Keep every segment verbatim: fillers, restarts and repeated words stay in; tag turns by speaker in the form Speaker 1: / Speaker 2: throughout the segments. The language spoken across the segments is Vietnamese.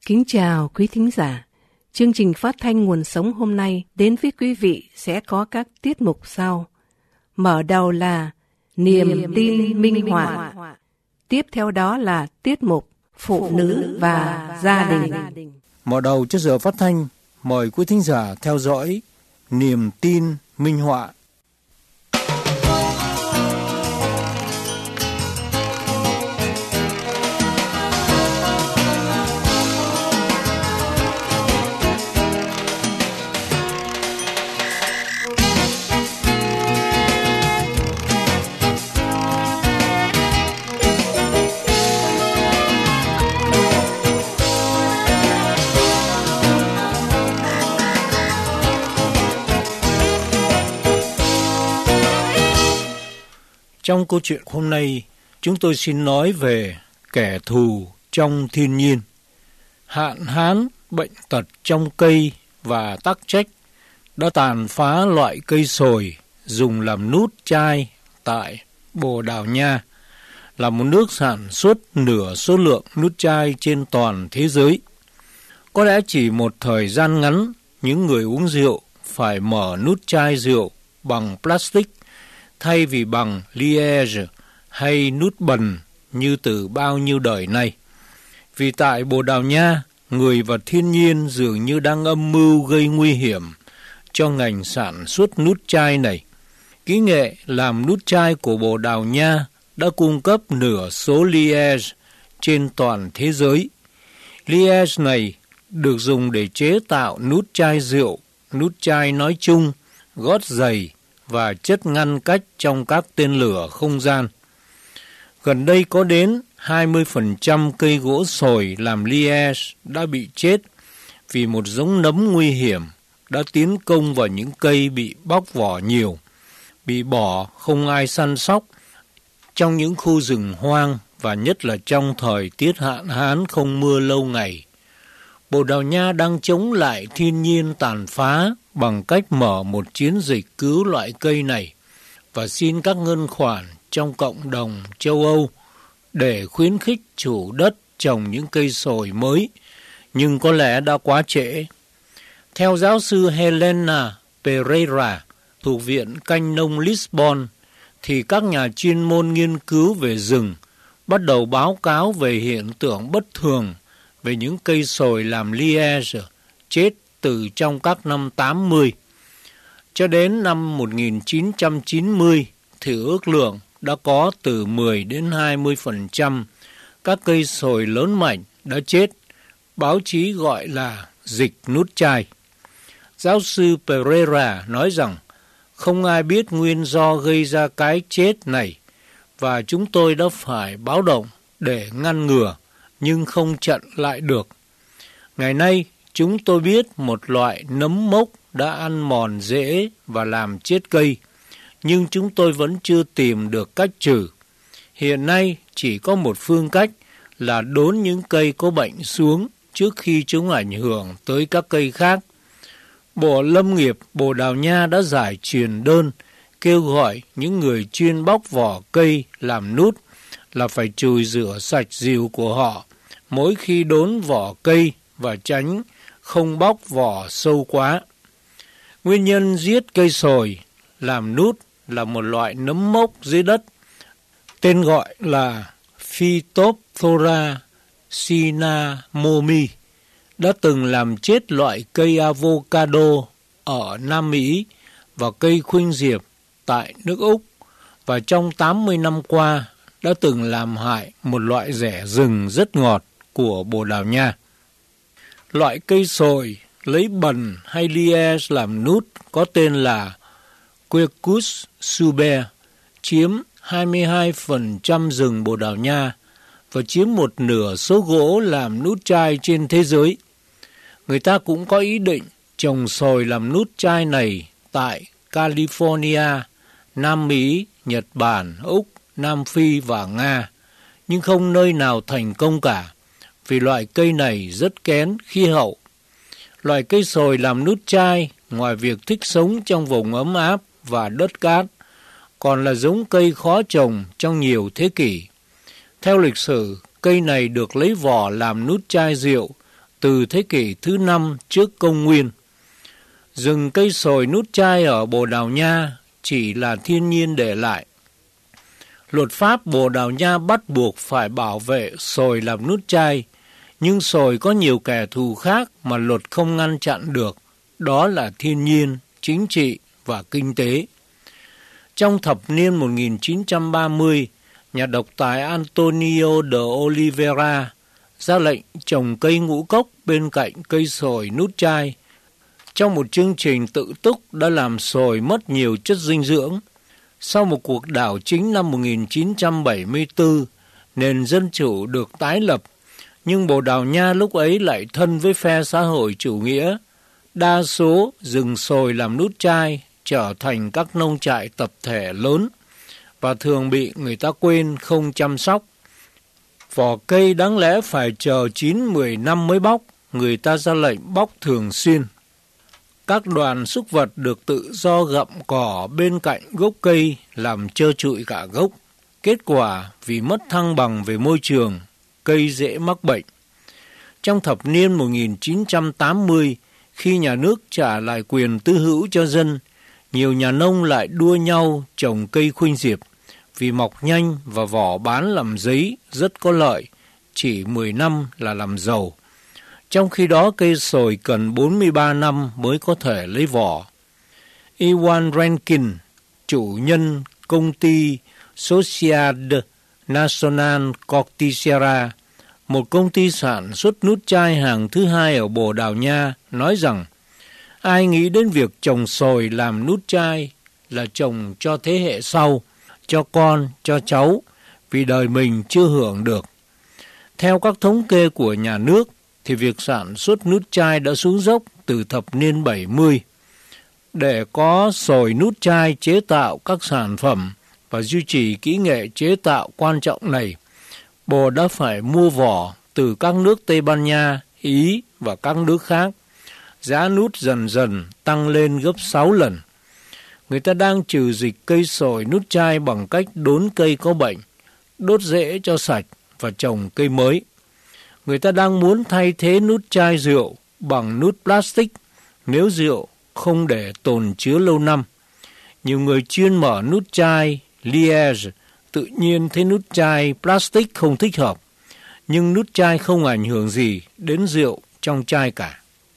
Speaker 1: Kính chào quý thính giả. Chương trình phát thanh Nguồn Sống hôm nay đến với quý vị sẽ có các tiết mục sau. Mở đầu là Niềm, Niềm tin, tin minh họa. Tiếp theo đó là tiết mục Phụ nữ và gia đình.
Speaker 2: Mở đầu cho giờ phát thanh, mời quý thính giả theo dõi Niềm tin minh họa. Trong câu chuyện hôm nay, chúng tôi xin nói về kẻ thù trong thiên nhiên. Hạn hán, bệnh tật trong cây và tắc trách đã tàn phá loại cây sồi dùng làm nút chai tại Bồ Đào Nha, là một nước sản xuất nửa số lượng nút chai trên toàn thế giới. Có lẽ chỉ một thời gian ngắn, những người uống rượu phải mở nút chai rượu bằng plastic thay vì bằng liège hay nút bần như từ bao nhiêu đời nay. Vì tại Bồ Đào Nha, người và thiên nhiên dường như đang âm mưu gây nguy hiểm cho ngành sản xuất nút chai này. Kỹ nghệ làm nút chai của Bồ Đào Nha đã cung cấp nửa số liège trên toàn thế giới. Liège này được dùng để chế tạo nút chai rượu, nút chai nói chung, gót giày và chất ngăn cách trong các tên lửa không gian. Gần đây có đến hai mươi phần trăm cây gỗ sồi làm liège đã bị chết vì một giống nấm nguy hiểm đã tiến công vào những cây bị bóc vỏ nhiều, bị bỏ không ai săn sóc trong những khu rừng hoang và nhất là trong thời tiết hạn hán không mưa lâu ngày. Bồ Đào Nha đang chống lại thiên nhiên tàn phá bằng cách mở một chiến dịch cứu loại cây này và xin các ngân khoản trong cộng đồng châu Âu để khuyến khích chủ đất trồng những cây sồi mới, nhưng có lẽ đã quá trễ. Theo giáo sư Helena Pereira thuộc Viện Canh nông Lisbon, thì các nhà chuyên môn nghiên cứu về rừng bắt đầu báo cáo về hiện tượng bất thường về những cây sồi làm liège chết từ trong các năm tám mươi. Cho đến năm một nghìn chín trăm chín mươi thì ước lượng đã có từ mười đến hai mươi phần trăm các cây sồi lớn mạnh đã chết, báo chí gọi là dịch nút chai. Giáo sư Pereira nói rằng không ai biết nguyên do gây ra cái chết này và chúng tôi đã phải báo động để ngăn ngừa nhưng không chặn lại được. Ngày nay chúng tôi biết một loại nấm mốc đã ăn mòn rễ và làm chết cây, nhưng chúng tôi vẫn chưa tìm được cách trừ. Hiện nay chỉ có một phương cách là đốn những cây có bệnh xuống trước khi chúng ảnh hưởng tới các cây khác. Bộ Lâm nghiệp Bồ Đào Nha đã giải truyền đơn kêu gọi những người chuyên bóc vỏ cây làm nút là phải chùi rửa sạch rìu của họ mỗi khi đốn vỏ cây và tránh không bóc vỏ sâu quá. Nguyên nhân giết cây sồi làm nút là một loại nấm mốc dưới đất, tên gọi là Phytophthora cinnamomi, đã từng làm chết loại cây avocado ở Nam Mỹ và cây khuynh diệp tại nước Úc, và trong tám mươi năm qua đã từng làm hại một loại rẻ rừng rất ngọt của Bồ Đào Nha. Loại cây sồi lấy bần hay liège làm nút có tên là Quercus subia, chiếm hai mươi hai phần trăm rừng Bồ Đào Nha và chiếm một nửa số gỗ làm nút chai trên thế giới. Người ta cũng có ý định trồng sồi làm nút chai này tại California, Nam Mỹ, Nhật Bản, Úc, Nam Phi và Nga, nhưng không nơi nào thành công cả, vì loại cây này rất kén khí hậu. Loại cây sồi làm nút chai, ngoài việc thích sống trong vùng ấm áp và đất cát, còn là giống cây khó trồng trong nhiều thế kỷ. Theo lịch sử, cây này được lấy vỏ làm nút chai rượu từ thế kỷ thứ năm trước công nguyên. Rừng cây sồi nút chai ở Bồ Đào Nha chỉ là thiên nhiên để lại. Luật pháp Bồ Đào Nha bắt buộc phải bảo vệ sồi làm nút chai, nhưng sồi có nhiều kẻ thù khác mà luật không ngăn chặn được, đó là thiên nhiên, chính trị và kinh tế. Trong thập niên một nghìn chín trăm ba mươi, nhà độc tài Antonio de Oliveira ra lệnh trồng cây ngũ cốc bên cạnh cây sồi nút chai. Trong một chương trình tự túc đã làm sồi mất nhiều chất dinh dưỡng. Sau một cuộc đảo chính năm một nghìn chín trăm bảy mươi tư, nền dân chủ được tái lập, nhưng Bồ Đào Nha lúc ấy lại thân với phe xã hội chủ nghĩa. Đa số rừng sồi làm nút chai trở thành các nông trại tập thể lớn và thường bị người ta quên không chăm sóc. Vỏ cây đáng lẽ phải chờ chín mười năm mới bóc, người ta ra lệnh bóc thường xuyên. Các đoàn súc vật được tự do gặm cỏ bên cạnh gốc cây làm trơ trụi cả gốc. Kết quả vì mất thăng bằng về môi trường, cây dễ mắc bệnh. Trong thập niên một nghìn chín trăm tám mươi, khi nhà nước trả lại quyền tư hữu cho dân, nhiều nhà nông lại đua nhau trồng cây khuynh diệp vì mọc nhanh và vỏ bán làm giấy rất có lợi, chỉ mười năm là làm giàu. Trong khi đó cây sồi cần bốn mươi ba năm mới có thể lấy vỏ. Iwan Rankin, chủ nhân công ty Sociedad Nacional Corticera, một công ty sản xuất nút chai hàng thứ hai ở Bồ Đào Nha, nói rằng ai nghĩ đến việc trồng sồi làm nút chai là trồng cho thế hệ sau, cho con, cho cháu, vì đời mình chưa hưởng được. Theo các thống kê của nhà nước, thì việc sản xuất nút chai đã xuống dốc từ thập niên bảy mươi. Để có sồi nút chai chế tạo các sản phẩm và duy trì kỹ nghệ chế tạo quan trọng này, Bồ đã phải mua vỏ từ các nước Tây Ban Nha, Ý và các nước khác. Giá nút dần dần tăng lên gấp sáu lần. Người ta đang trừ dịch cây sồi nút chai bằng cách đốn cây có bệnh, đốt rễ cho sạch và trồng cây mới. Người ta đang muốn thay thế nút chai rượu bằng nút plastic nếu rượu không để tồn chứa lâu năm. Nhiều người chuyên mở nút chai Liège tự nhiên thấy nút chai plastic không thích hợp, nhưng nút chai không ảnh hưởng gì đến rượu trong chai cả.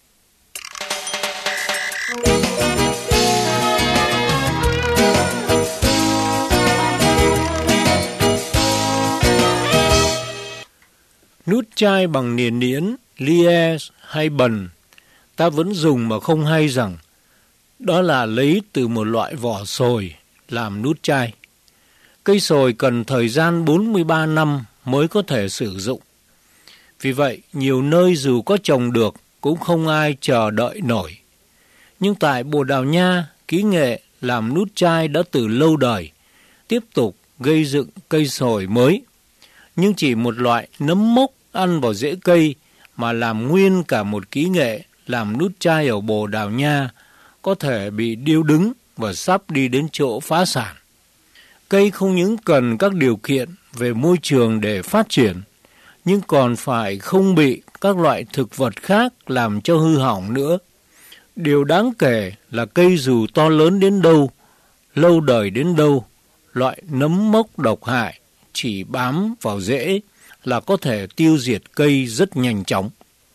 Speaker 2: Nút chai bằng niền niễn, Liège hay bần, ta vẫn dùng mà không hay rằng đó là lấy từ một loại vỏ sồi làm nút chai. Cây sồi cần thời gian bốn mươi ba năm mới có thể sử dụng. Vì vậy, nhiều nơi dù có trồng được cũng không ai chờ đợi nổi. Nhưng tại Bồ Đào Nha, kỹ nghệ làm nút chai đã từ lâu đời, tiếp tục gây dựng cây sồi mới. Nhưng chỉ một loại nấm mốc ăn vào rễ cây mà làm nguyên cả một kỹ nghệ làm nút chai ở Bồ Đào Nha có thể bị điêu đứng và sắp đi đến chỗ phá sản. Cây không những cần các điều kiện về môi trường để phát triển, nhưng còn phải không bị các loại thực vật khác làm cho hư hỏng nữa. Điều đáng kể là cây dù to lớn đến đâu, lâu đời đến đâu, loại nấm mốc độc hại chỉ bám vào rễ là có thể tiêu diệt cây rất nhanh chóng.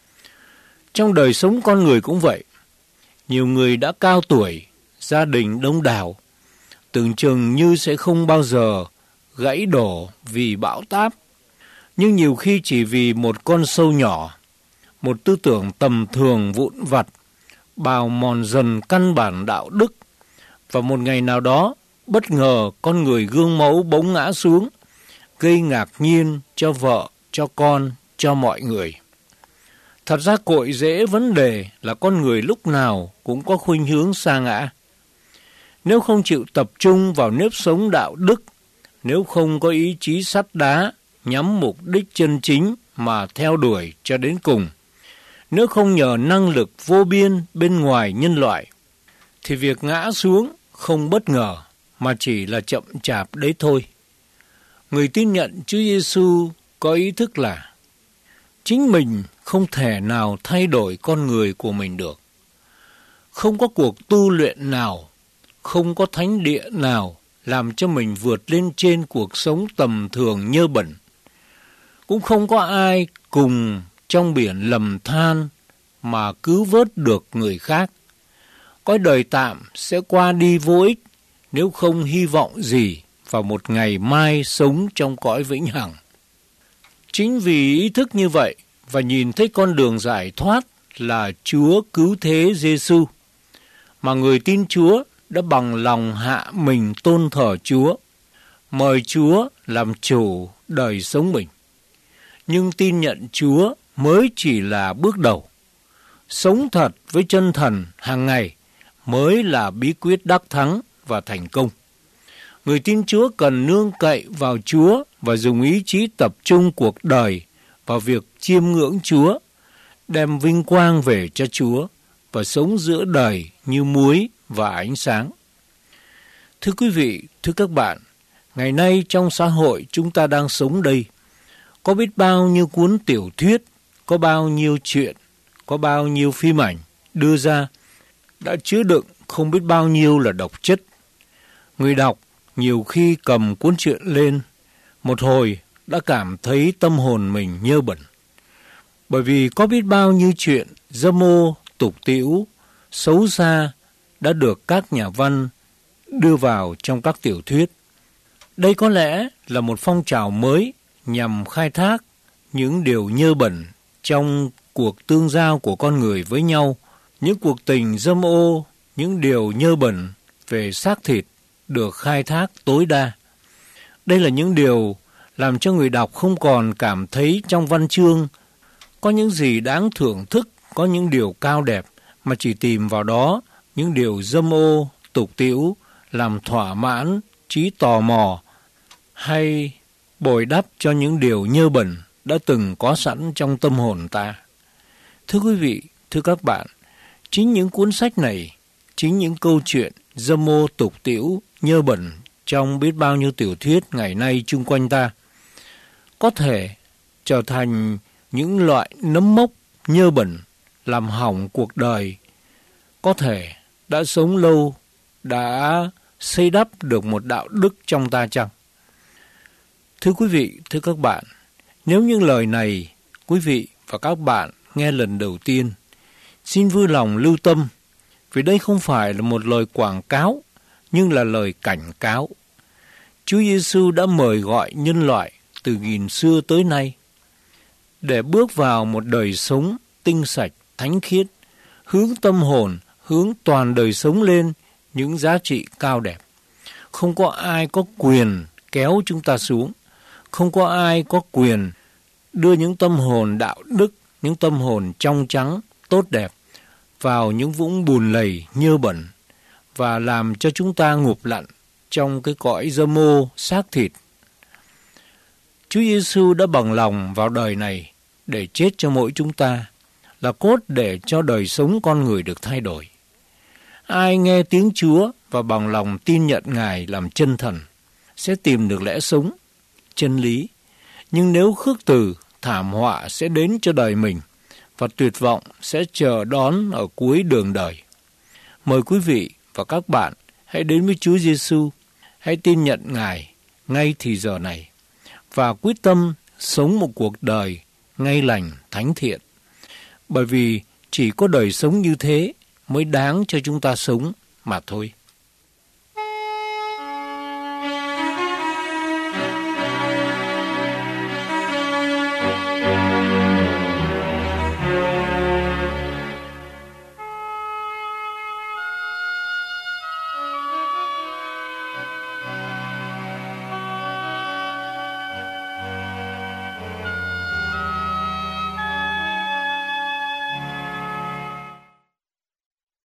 Speaker 2: Trong đời sống con người cũng vậy. Nhiều người đã cao tuổi, gia đình đông đảo, tưởng chừng như sẽ không bao giờ gãy đổ vì bão táp. Nhưng nhiều khi chỉ vì một con sâu nhỏ, một tư tưởng tầm thường vụn vặt, bào mòn dần căn bản đạo đức, và một ngày nào đó, bất ngờ con người gương mẫu bỗng ngã xuống, gây ngạc nhiên cho vợ, cho con, cho mọi người. Thật ra cội rễ vấn đề là con người lúc nào cũng có khuynh hướng sa ngã. Nếu không chịu tập trung vào nếp sống đạo đức, nếu không có ý chí sắt đá, nhắm mục đích chân chính mà theo đuổi cho đến cùng, nếu không nhờ năng lực vô biên bên ngoài nhân loại, thì việc ngã xuống không bất ngờ mà chỉ là chậm chạp đấy thôi. Người tin nhận Chúa Giêsu có ý thức là chính mình không thể nào thay đổi con người của mình được. Không có cuộc tu luyện nào, không có thánh địa nào làm cho mình vượt lên trên cuộc sống tầm thường nhơ bẩn. Cũng không có ai cùng trong biển lầm than mà cứu vớt được người khác. Cõi đời tạm sẽ qua đi vô ích nếu không hy vọng gì vào một ngày mai sống trong cõi vĩnh hằng. Chính vì ý thức như vậy và nhìn thấy con đường giải thoát là Chúa cứu thế Giêsu, mà người tin Chúa đã bằng lòng hạ mình tôn thờ Chúa, mời Chúa làm chủ đời sống mình. Nhưng tin nhận Chúa mới chỉ là bước đầu. Sống thật với chân thần hàng ngày mới là bí quyết đắc thắng và thành công. Người tin Chúa cần nương cậy vào Chúa và dùng ý chí tập trung cuộc đời vào việc chiêm ngưỡng Chúa, đem vinh quang về cho Chúa và sống giữa đời như muối và ánh sáng. Thưa quý vị, thưa các bạn, ngày nay trong xã hội chúng ta đang sống đây, có biết bao nhiêu cuốn tiểu thuyết, có bao nhiêu chuyện, có bao nhiêu phim ảnh đưa ra, đã chứa đựng không biết bao nhiêu là độc chất. Người đọc nhiều khi cầm cuốn truyện lên, một hồi đã cảm thấy tâm hồn mình nhơ bẩn. Bởi vì có biết bao nhiêu chuyện dâm ô, tục tĩu, xấu xa đã được các nhà văn đưa vào trong các tiểu thuyết. Đây có lẽ là một phong trào mới nhằm khai thác những điều nhơ bẩn trong cuộc tương giao của con người với nhau, những cuộc tình dâm ô, những điều nhơ bẩn về xác thịt được khai thác tối đa. Đây là những điều làm cho người đọc không còn cảm thấy trong văn chương có những gì đáng thưởng thức, có những điều cao đẹp, mà chỉ tìm vào đó những điều dâm ô, tục tĩu, làm thỏa mãn trí tò mò hay bồi đắp cho những điều nhơ bẩn đã từng có sẵn trong tâm hồn ta. Thưa quý vị, thưa các bạn, chính những cuốn sách này, chính những câu chuyện dâm ô, tục tĩu, nhơ bẩn trong biết bao nhiêu tiểu thuyết ngày nay chung quanh ta, có thể trở thành những loại nấm mốc nhơ bẩn làm hỏng cuộc đời, có thể đã sống lâu, đã xây đắp được một đạo đức trong ta chăng? Thưa quý vị, thưa các bạn, nếu những lời này quý vị và các bạn nghe lần đầu tiên, xin vui lòng lưu tâm, vì đây không phải là một lời quảng cáo, nhưng là lời cảnh cáo. Chúa Giêsu đã mời gọi nhân loại từ nghìn xưa tới nay để bước vào một đời sống tinh sạch, thánh khiết, hướng tâm hồn, hướng toàn đời sống lên những giá trị cao đẹp. Không có ai có quyền kéo chúng ta xuống, không có ai có quyền đưa những tâm hồn đạo đức, những tâm hồn trong trắng, tốt đẹp vào những vũng bùn lầy nhơ bẩn và làm cho chúng ta ngụp lặn trong cái cõi dâm ô xác thịt. Chúa Giêsu đã bằng lòng vào đời này để chết cho mỗi chúng ta, là cốt để cho đời sống con người được thay đổi. Ai nghe tiếng Chúa và bằng lòng tin nhận Ngài làm chân thần sẽ tìm được lẽ sống, chân lý. Nhưng nếu khước từ, thảm họa sẽ đến cho đời mình và tuyệt vọng sẽ chờ đón ở cuối đường đời. Mời quý vị và các bạn hãy đến với Chúa Giêsu, hãy tin nhận Ngài ngay thì giờ này và quyết tâm sống một cuộc đời ngay lành, thánh thiện. Bởi vì chỉ có đời sống như thế mới đáng cho chúng ta sống mà thôi.